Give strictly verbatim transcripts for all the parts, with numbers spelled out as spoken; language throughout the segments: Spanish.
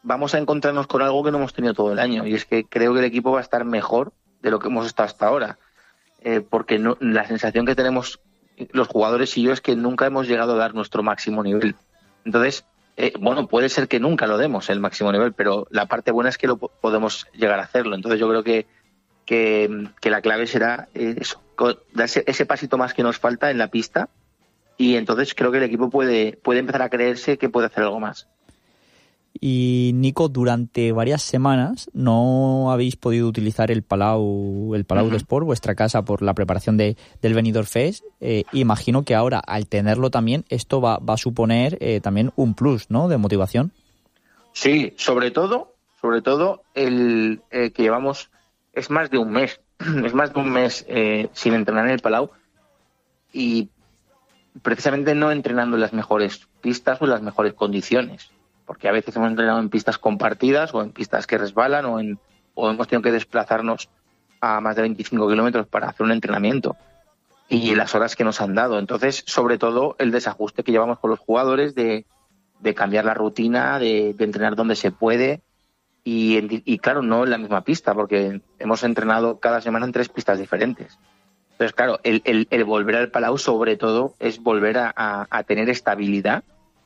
vamos a encontrarnos con algo que no hemos tenido todo el año, y es que creo que el equipo va a estar mejor de lo que hemos estado hasta ahora, eh, porque no, la sensación que tenemos los jugadores y yo es que nunca hemos llegado a dar nuestro máximo nivel. Entonces, eh, bueno, puede ser que nunca lo demos el máximo nivel, pero la parte buena es que lo podemos llegar a hacerlo. Entonces yo creo que que, que la clave será eh, eso, darse ese pasito más que nos falta en la pista, y entonces creo que el equipo puede, puede empezar a creerse que puede hacer algo más. Y Nico, durante varias semanas no habéis podido utilizar el Palau, el Palau uh-huh. de Sport, vuestra casa, por la preparación de, del Benidorm Fest. Eh, imagino que ahora, al tenerlo también, esto va, va a suponer eh, también un plus, ¿no?, de motivación. Sí, sobre todo, sobre todo el eh, que llevamos es más de un mes, es más de un mes eh, sin entrenar en el Palau, y precisamente no entrenando en las mejores pistas o en las mejores condiciones, porque a veces hemos entrenado en pistas compartidas o en pistas que resbalan o, en, o hemos tenido que desplazarnos a más de veinticinco kilómetros para hacer un entrenamiento, y las horas que nos han dado. Entonces, sobre todo, el desajuste que llevamos con los jugadores de, de cambiar la rutina, de, de entrenar donde se puede, y, y claro, no en la misma pista, porque hemos entrenado cada semana en tres pistas diferentes. Entonces, claro, el, el, el volver al Palau, sobre todo, es volver a, a, a tener estabilidad,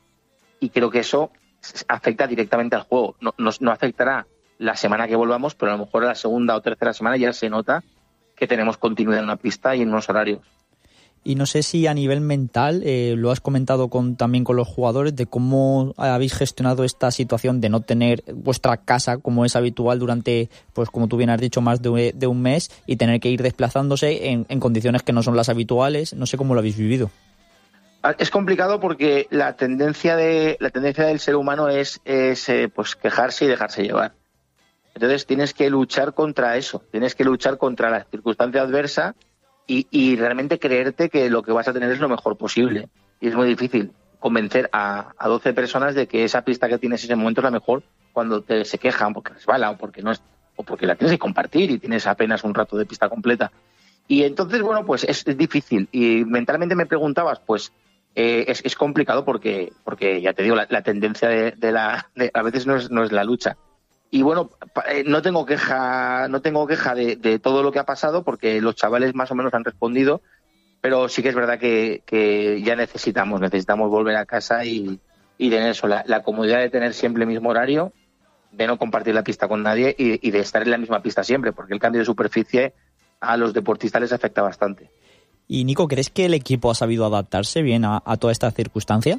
y creo que eso afecta directamente al juego. No, no, no afectará la semana que volvamos, pero a lo mejor a la segunda o tercera semana ya se nota que tenemos continuidad en una pista y en unos horarios. Y no sé si a nivel mental, eh, lo has comentado con, también con los jugadores, de cómo habéis gestionado esta situación de no tener vuestra casa como es habitual durante, pues como tú bien has dicho, más de, de un mes, y tener que ir desplazándose en, en condiciones que no son las habituales. No sé cómo lo habéis vivido. Es complicado porque la tendencia de la tendencia del ser humano es, es eh, pues quejarse y dejarse llevar. Entonces tienes que luchar contra eso, tienes que luchar contra la circunstancia adversa y, y realmente creerte que lo que vas a tener es lo mejor posible. Y es muy difícil convencer a, a doce personas de que esa pista que tienes en ese momento es la mejor cuando te se quejan porque resbala o porque no es, o porque la tienes que compartir y tienes apenas un rato de pista completa. Y entonces, bueno, pues es, es difícil. Y mentalmente me preguntabas, pues eh, es, es complicado porque, porque ya te digo, la, la tendencia de, de la de, a veces no es, no es la lucha. Y bueno, no tengo queja, no tengo queja de, de todo lo que ha pasado, porque los chavales más o menos han respondido, pero sí que es verdad que, que ya necesitamos, necesitamos volver a casa y, y tener eso, la, la comodidad de tener siempre el mismo horario, de no compartir la pista con nadie y, y de estar en la misma pista siempre, porque el cambio de superficie a los deportistas les afecta bastante. Y Nico, ¿crees que el equipo ha sabido adaptarse bien a, a toda esta circunstancia?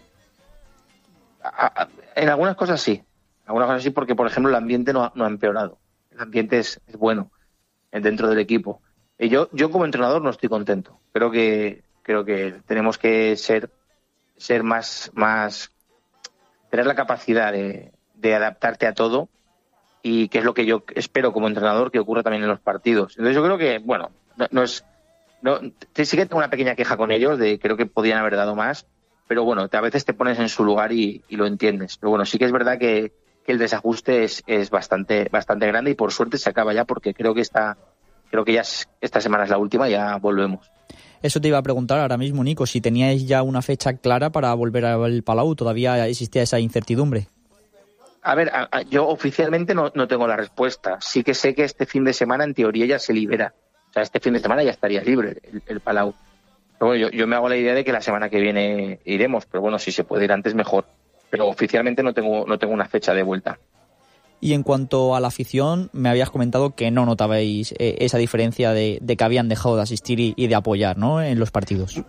A, a, en algunas cosas sí. Algunas cosas sí, porque, por ejemplo, el ambiente no ha, no ha empeorado. El ambiente es, es bueno dentro del equipo. Y yo, yo como entrenador no estoy contento. Creo que creo que tenemos que ser ser más más tener la capacidad de, de adaptarte a todo, y que es lo que yo espero como entrenador que ocurra también en los partidos. Entonces yo creo que, bueno, no, no es no sí que tengo una pequeña queja con ellos de creo que podían haber dado más, pero bueno, a veces te pones en su lugar y, y lo entiendes. Pero bueno, sí que es verdad que que el desajuste es, es bastante bastante grande, y por suerte se acaba ya, porque creo que esta creo que ya es, esta semana es la última, ya volvemos. Eso te iba a preguntar ahora mismo, Nico, si teníais ya una fecha clara para volver al Palau. ¿Todavía existía esa incertidumbre? A ver, a, a, yo oficialmente no, no tengo la respuesta. Sí que sé que este fin de semana en teoría ya se libera. O sea, este fin de semana ya estaría libre el, el Palau. Pero bueno, yo, yo me hago la idea de que la semana que viene iremos, pero bueno, si se puede ir antes mejor. Pero oficialmente no tengo no tengo una fecha de vuelta. Y en cuanto a la afición, me habías comentado que no notabais eh, esa diferencia de, de que habían dejado de asistir y, y de apoyar, ¿no?, en los partidos.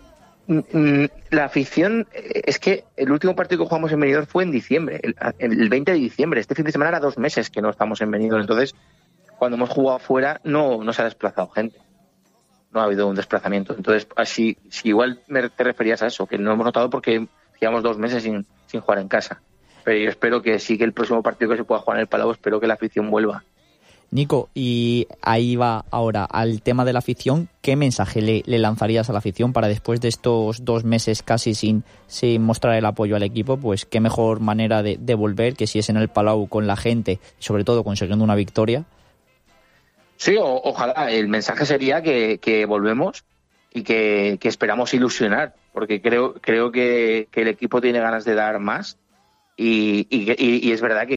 La afición, es que el último partido que jugamos en Benidorm fue en diciembre, el, el veinte de diciembre. Este fin de semana era dos meses que no estamos en Benidorm. Entonces, cuando hemos jugado fuera, no, no se ha desplazado gente. No ha habido un desplazamiento. Entonces, así, si igual me te referías a eso, que no hemos notado porque llevamos dos meses sin, sin jugar en casa. Pero yo espero que sí, que el próximo partido que se pueda jugar en el Palau, espero que la afición vuelva. Nico, y ahí va ahora al tema de la afición. ¿Qué mensaje le, le lanzarías a la afición para, después de estos dos meses casi sin, sin mostrar el apoyo al equipo, pues qué mejor manera de, de volver que si es en el Palau con la gente, sobre todo consiguiendo una victoria? Sí, o, ojalá. El mensaje sería que, que volvemos y que, que esperamos ilusionar, porque creo creo que, que el equipo tiene ganas de dar más, y, y, y es verdad que